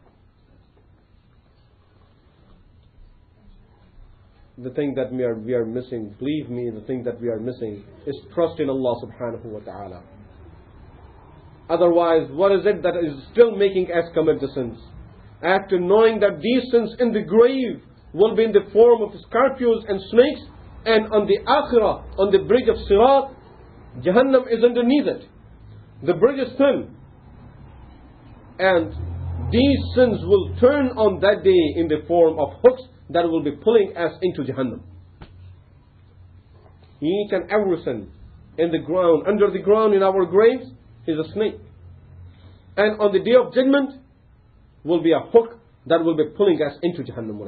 The thing that we are, we are missing, believe me, the thing that we are missing is trust in Allah subhanahu wa ta'ala. Otherwise, what is it that is still making us commit the sins? After knowing that these sins in the grave will be in the form of scorpions and snakes, and on the akhirah, on the bridge of Sirat, Jahannam is underneath it. The bridge is thin, and these sins will turn on that day in the form of hooks that will be pulling us into Jahannam. Each and every sin in the ground, under the ground in our graves, is a snake. And on the day of judgment will be a hook that will be pulling us into Jahannam.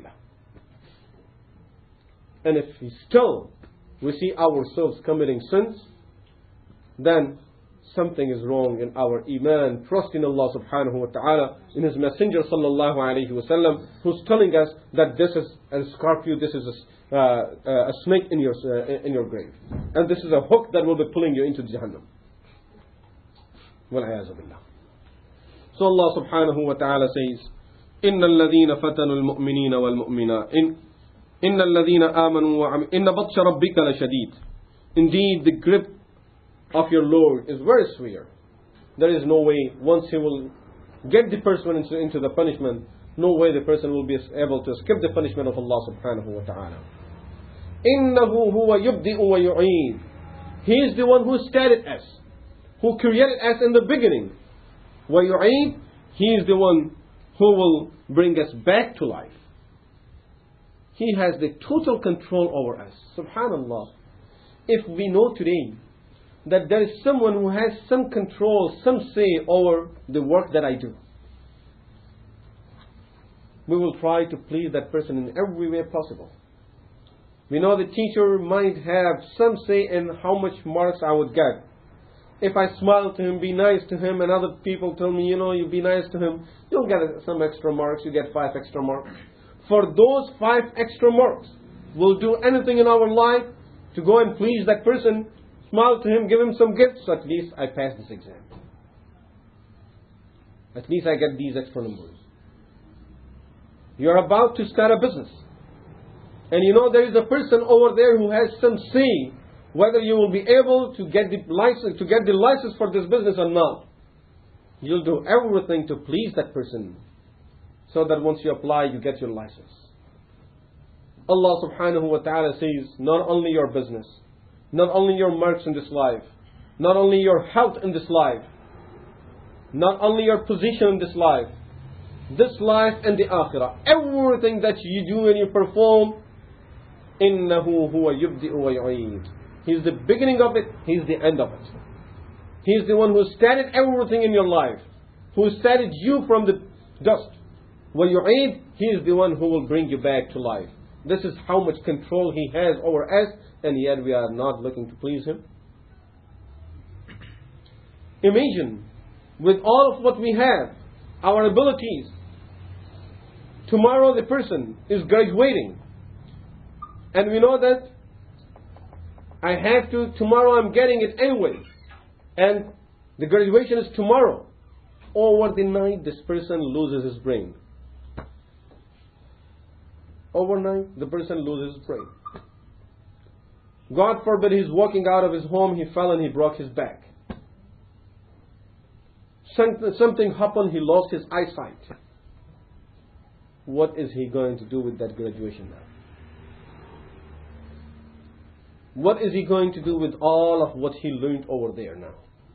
And if we still we see ourselves committing sins, then something is wrong in our iman, trust in Allah subhanahu wa ta'ala, in His Messenger sallallahu alayhi wa sallam, who's telling us that this is a scorpion, this is a, uh, a snake in your, uh, in your grave. And this is a hook that will be pulling you into Jahannam. Wal-'iyāzu billah. So Allah subhanahu wa ta'ala says, إِنَّ الَّذِينَ فَتَنُوا الْمُؤْمِنِينَ وَالْمُؤْمِنَاتِ إِنَّ الَّذِينَ آمَنُوا وَعَمِلُوا إِنَّ بَطْشَ رَبِّكَ لَشَدِيدٌ. Indeed, the grip of your Lord is very severe. There is no way, once He will get the person into, into the punishment, no way the person will be able to skip the punishment of Allah subhanahu wa ta'ala. إِنَّهُ هُوَ يُبْدِئُ وَيُعِيدُ. He is the one who started us, who created us in the beginning. وَيُعِيدُ. He is the one who will bring us back to life. He has the total control over us. Subhanallah. If we know today that there is someone who has some control, some say over the work that I do, we will try to please that person in every way possible. We know the teacher might have some say in how much marks I would get. If I smile to him, be nice to him, and other people tell me, you know, you be nice to him, you'll get some extra marks, you get five extra marks. For those five extra marks, we'll do anything in our life to go and please that person, smile to him, give him some gifts, so at least I pass this exam. At least I get these extra numbers. You're about to start a business, and you know there is a person over there who has some say whether you will be able to get the license to get the license for this business or not. You'll do everything to please that person, so that once you apply, you get your license. Allah subhanahu wa ta'ala says, not only your business, not only your marks in this life, not only your health in this life, not only your position in this life, this life and the akhirah, everything that you do and you perform, إِنَّهُ هُوَ يُبْدِئُ وَيُعِيدُ. He is the beginning of it, He is the end of it. He is the one who started everything in your life, who started you from the dust. وَيُعِيدُ. He is the one who will bring you back to life. This is how much control He has over us, and yet we are not looking to please Him. Imagine, with all of what we have, our abilities, tomorrow the person is graduating, and we know that I have to, tomorrow I'm getting it anyway, and the graduation is tomorrow. Over the night this person loses his brain. Overnight the person loses his brain. God forbid, he's walking out of his home, he fell and he broke his back. Something happened, he lost his eyesight. What is he going to do with that graduation now? What is he going to do with all of what he learned over there now?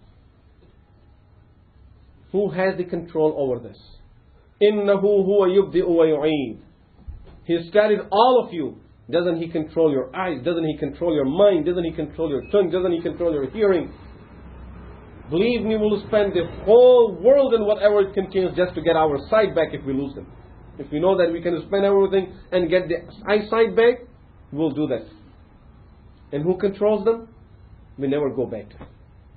Who has the control over this? إِنَّهُ هُوَ يُبْدِئُ وَيُعِيدُ. He started all of you. Doesn't He control your eyes? Doesn't He control your mind? Doesn't He control your tongue? Doesn't He control your hearing? Believe me, we'll spend the whole world and whatever it contains just to get our sight back if we lose them. If we know that we can spend everything and get the eyesight back, we'll do that. And who controls them? We never go back to Him.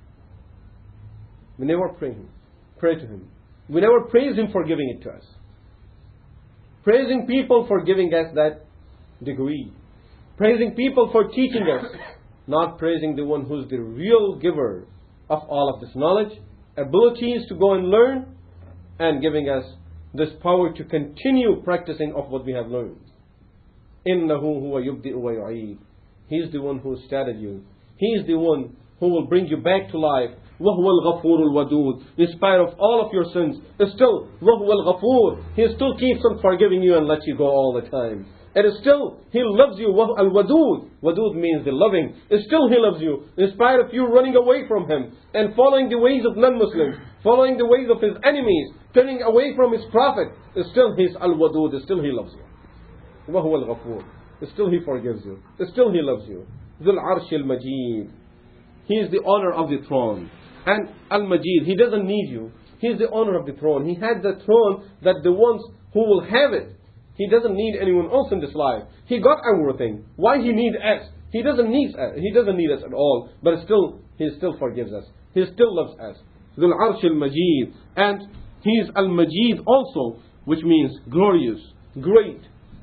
We never pray Him. Pray to Him. We never praise Him for giving it to us. Praising people for giving us that degree. Praising people for teaching us. Not praising the one who's the real giver of all of this knowledge, abilities to go and learn, and giving us this power to continue practicing of what we have learned. إِنَّهُ هُوَ يُبْدِئُ وَيُعِيدُ. He is the one who started you. He is the one who will bring you back to life. وَهُوَ الْغَفُورُ الْوَدُودُ. In spite of all of your sins, still, وَهُوَ الْغَفُورُ. He still keeps on forgiving you and lets you go all the time. And still, He loves you. Al-Wadud. Wadud means the loving. Still He loves you. In spite of you running away from Him and following the ways of non-Muslims, following the ways of his enemies, turning away from his prophet, still he is Al-Wadud, still he loves you. وَهُوَ الْغَفُورُ, still he forgives you, still he loves you. ذُو الْعَرْشِ الْمَجِيدُ, he is the owner of the throne. And Al-Majid, he doesn't need you. He is the owner of the throne. He had the throne that the ones who will have it. He doesn't need anyone else in this life. He got everything. Why he need us? He doesn't need us. He doesn't need us at all. But still, he still forgives us. He still loves us. Dhul Arsh al-Majid. And he is Al-Majid also, which means glorious, great,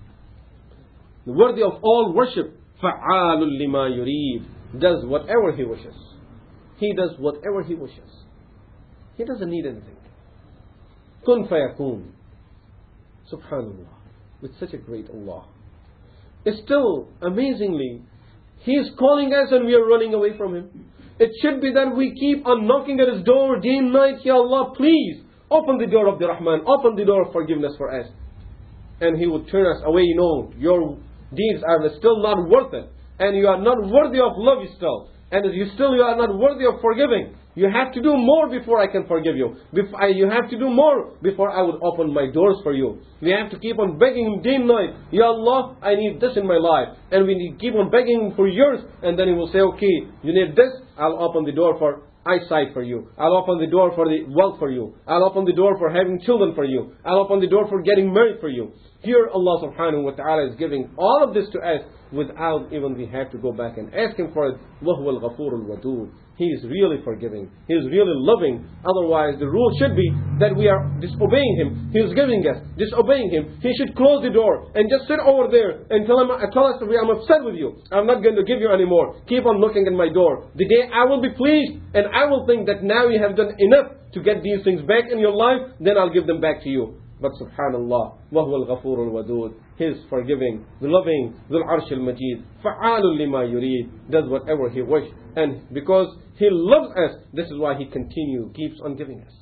worthy of all worship. Fa'alul lima yurid, does whatever he wishes. He does whatever he wishes. He doesn't need anything. Kun fayakun. Subhanallah. With such a great Allah. Still, amazingly, He is calling us and we are running away from Him. It should be that we keep on knocking at His door day and night. Ya Allah, please open the door of the Rahman. Open the door of forgiveness for us. And He would turn us away. You know, your deeds are still not worth it. And you are not worthy of love still. And you still you are not worthy of forgiving. You have to do more before I can forgive you. Before I, you have to do more before I would open my doors for you. We have to keep on begging Him day and night. Ya Allah, I need this in my life. And we need keep on begging Him for yours. And then He will say, okay, you need this. I'll open the door for eyesight for you. I'll open the door for the wealth for you. I'll open the door for having children for you. I'll open the door for getting married for you. Here Allah subhanahu wa ta'ala is giving all of this to us without even we have to go back and ask Him for it. وَهُوَ الْغَفُورُ الْوَدُودُ. He is really forgiving. He is really loving. Otherwise the rule should be that we are disobeying Him. He is giving us, disobeying Him. He should close the door and just sit over there and tell, him, tell us that I'm upset with you. I'm not going to give you anymore. Keep on knocking at my door. The day I will be pleased and I will think that now you have done enough to get these things back in your life, then I'll give them back to you. But subhanallah, وَهُوَ الْغَفُورُ الْوَدُودُ. He is forgiving, the loving, ذُو الْعَرْشِ الْمَجِيدُ. فَعَالٌ لِمَا يُرِيدُ, does whatever He wishes. And because He loves us, this is why He continues, keeps on giving us.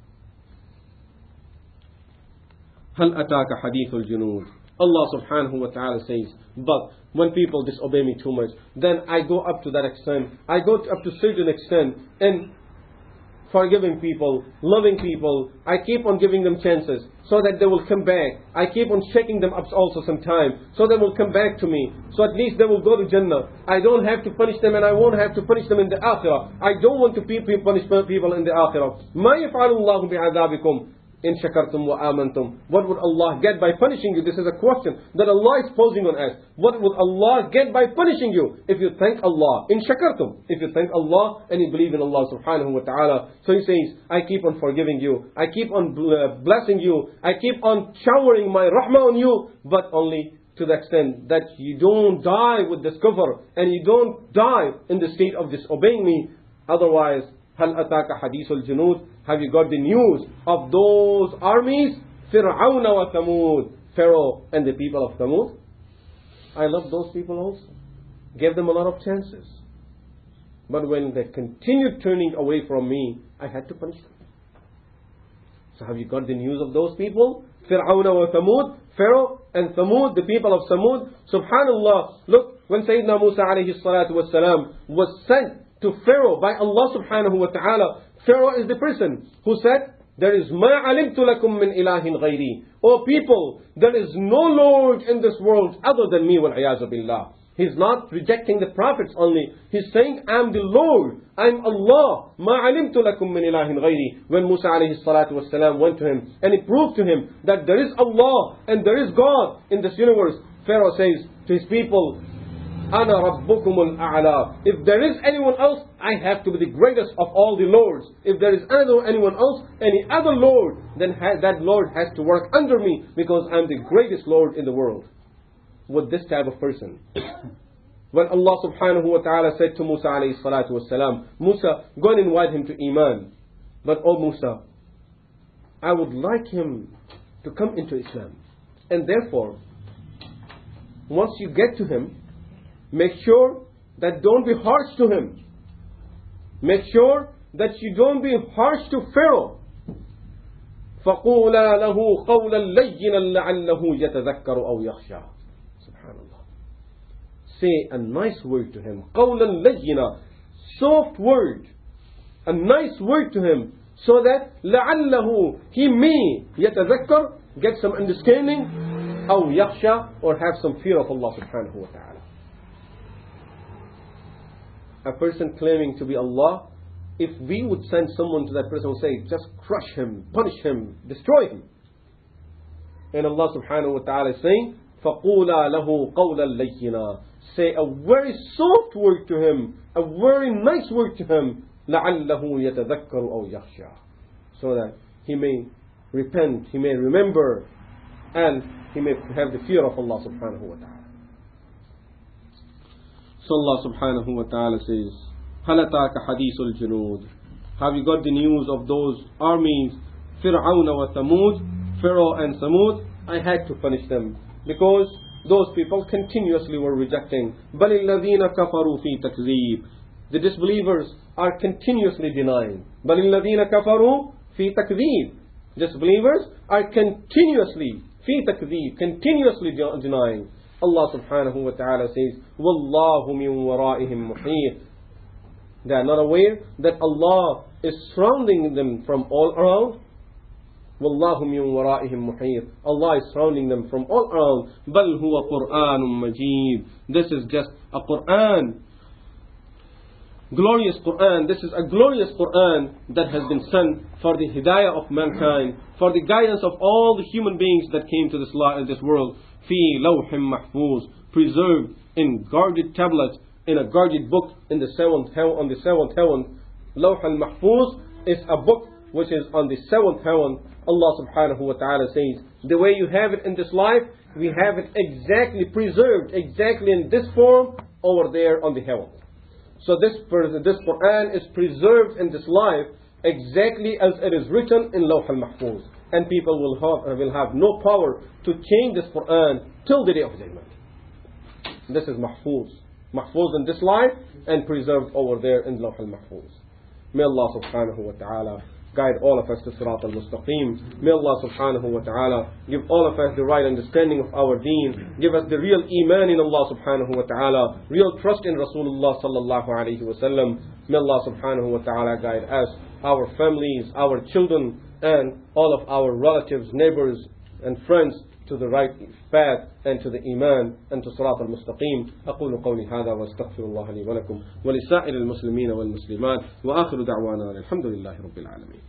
هَلْ أَتَاكَ حَدِيثُ الْجُنُودِ. Allah subhanahu wa ta'ala says, but when people disobey me too much, then I go up to that extent. I go up to a certain extent and forgiving people, loving people. I keep on giving them chances so that they will come back. I keep on shaking them up also sometime so they will come back to me. So at least they will go to Jannah. I don't have to punish them and I won't have to punish them in the Akhirah. I don't want to punish people in the Akhirah. مَا يَفْعَلُ اللَّهُ بِعَذَابِكُمْ إِن شَكَرْتُمْ وَآمَنْتُمْ. What would Allah get by punishing you? This is a question that Allah is posing on us. What would Allah get by punishing you if you thank Allah? In shakartum, if you thank Allah and you believe in Allah subhanahu wa ta'ala. So He says, I keep on forgiving you. I keep on blessing you. I keep on showering my rahmah on you. But only to the extent that you don't die with this kufr and you don't die in the state of disobeying me. Otherwise, هَلْ أَتَاكَ حَدِيثُ الْجُنُودِ. Have you got the news of those armies? فِرْعَوْنَ وَثَمُودَ. Pharaoh and the people of Thamud. I love those people also. Gave them a lot of chances. But when they continued turning away from me, I had to punish them. So have you got the news of those people? فِرْعَوْنَ وَثَمُودَ. Pharaoh and Thamud, the people of Thamud. Subhanallah. Look, when Sayyidina Musa alayhi salatu wasalam was sent to Pharaoh by Allah subhanahu wa ta'ala. Pharaoh is the person who said, there is مَا عَلِمْتُ لَكُم مِّنْ إِلَهٍ غَيْرِي. O people, there is no Lord in this world other than me, وَالْعِيَاذُ بِاللَّهِ. He's not rejecting the prophets only. He's saying, I'm the Lord. I'm Allah. مَا عَلِمْتُ لَكُم مِّنْ إِلَهٍ غَيْرِي. When Musa alayhi salatu wasalam went to him and he proved to him that there is Allah and there is God in this universe, Pharaoh says to his people, أَنَا رَبُّكُمُ الْأَعْلَى. If there is anyone else, I have to be the greatest of all the lords. If there is another anyone else, any other lord, then ha- that lord has to work under me because I'm the greatest lord in the world. With this type of person. When Allah subhanahu wa ta'ala said to Musa alayhi salatu wasalam, Musa, go and invite him to Iman. But oh Musa, I would like him to come into Islam. And therefore, once you get to him, make sure that don't be harsh to him. Make sure that you don't be harsh to Pharaoh. فَقُولَا لَهُ قَوْلًا لَيِّنًا لَعَلَّهُ يَتَذَكَّرُ أَوْ يَخْشَى. Subhanallah. Say a nice word to him. قَوْلًا لَيِّنًا. Soft word. A nice word to him. so that لعله he may يتذكر, get some understanding, أو يخشى, or have some fear of Allah subhanahu wa ta'ala. A person claiming to be Allah, if we would send someone to that person and say, just crush him, punish him, destroy him. And Allah subhanahu wa ta'ala is saying, فَقُولَا لَهُ قَوْلًا لَيِّنًا, say a very soft word to him, a very nice word to him, لَعَلَّهُ يَتَذَكَّرُ أَوْ يَخْشَى, so that he may repent, he may remember, and he may have the fear of Allah subhanahu wa ta'ala. So Allah subhanahu wa ta'ala says, هَلْ أَتَاكَ حَدِيثُ الْجُنُودِ, have you got the news of those armies, فِرْعَوْنَ وَثَمُودَ, Pharaoh and Samud? I had to punish them, because those people continuously were rejecting. بَلِ الَّذِينَ كَفَرُوا فِي تَكْذِيبٍ, the disbelievers are continuously denying. بَلِ الَّذِينَ كَفَرُوا فِي تَكْذِيبٍ, disbelievers are continuously, فِي تَكْذِيبٍ, continuously de- denying. Allah subhanahu wa ta'ala says, وَاللَّهُ مِن وَرَائِهِمْ مُحِيطٌ, they are not aware that Allah is surrounding them from all around. وَاللَّهُ مِن وَرَائِهِمْ مُحِيطٌ, Allah is surrounding them from all around. بَلْ هُوَ قُرْآنٌ مَجِيدٌ, this is just a Qur'an, glorious Qur'an. This is a glorious Qur'an that has been sent for the hidayah of mankind, for the guidance of all the human beings that came to this, this world. فِي لَوْحٍ مَحْفُوظٍ, preserved in guarded tablets, in a guarded book, in the seventh heaven, on the seventh heaven. Lawh al-Mahfuz is a book which is on the seventh heaven. Allah subhanahu wa ta'ala says, the way you have it in this life, we have it exactly preserved, exactly in this form over there on the heavens. So this, this Quran is preserved in this life exactly as it is written in Lawh al-Mahfuz. And people will have, will have no power to change this Quran till the day of judgment. This is Mahfuz. Mahfuz in this life and preserved over there in Lawh al-Mahfuz. May Allah subhanahu wa ta'ala guide all of us to Sirat al-Mustaqim. May Allah subhanahu wa ta'ala give all of us the right understanding of our deen. Give us the real iman in Allah subhanahu wa ta'ala, real trust in Rasulullah sallallahu alayhi wa sallam. May Allah subhanahu wa ta'ala guide us, our families, our children, and all of our relatives, neighbors, and friends to the right path and to the iman and to Sirat al-Mustaqim. أقول قولي هذا واستغفر الله لي ولكم ولسائر المسلمين والمسلمات وآخر دعوانا الحمد لله رب العالمين.